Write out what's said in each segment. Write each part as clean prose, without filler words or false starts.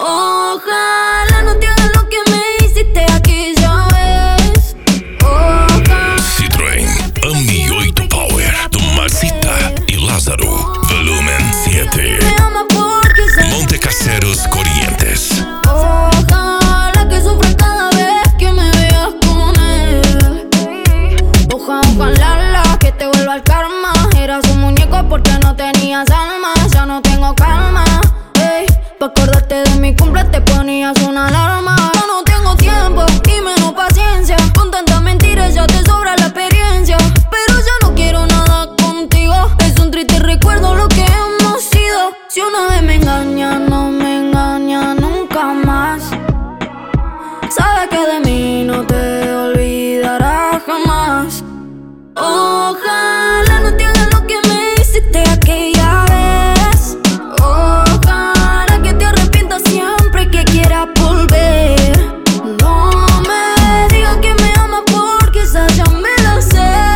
Ojalá no te hagas lo que me hiciste aquella vez. Ojalá Citroën, Ami 8 Power, Tomasita y Lázaro, volumen 7. me ama porque sé. Montecaseros, Corrientes. Ojalá que sufra cada vez que me veas con él. Ojalá que te vuelva el karma. Eras un muñeco porque no tenías alma. Ya no tengo calma. Ey, pa' acordarte de mi cumple te ponías una alarma. Ya no tengo tiempo y menos paciencia. Con tantas mentiras ya te sobra la experiencia. Pero ya no quiero nada contigo. Es un triste recuerdo lo que hemos sido. Si una vez me engaña, no me engaña nunca más. Sabe que de mí no te olvidarás jamás. Ojalá no te hagas lo que me hiciste aquella vez. Ojalá que te arrepientas siempre que quieras volver. No me digas que me amas porque esa ya me la sé.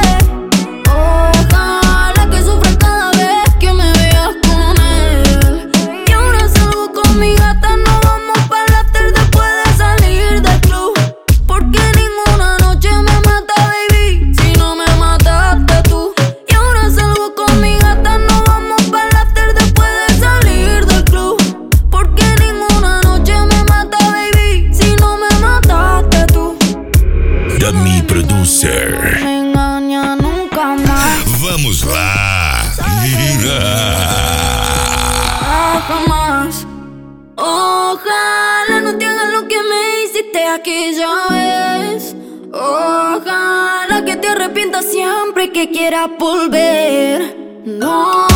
Ojalá que sufras cada vez que me veas con él. Y ahora salgo con mi gata, nos vamos para el after después de salir del club. Porque ninguna noche me mata, baby, si no me mataste tú. Y ahora salgo con mi gata, nos vamos para el after después de salir del club. Porque ninguna noche me mata, baby, si no me mataste tú. Dami Producer. Me engaña nunca más, Vamos lá. jamás. Ojalá no te hagas lo que me hiciste aquella vez. Ojalá que te arrepientas siempre que quieras volver. No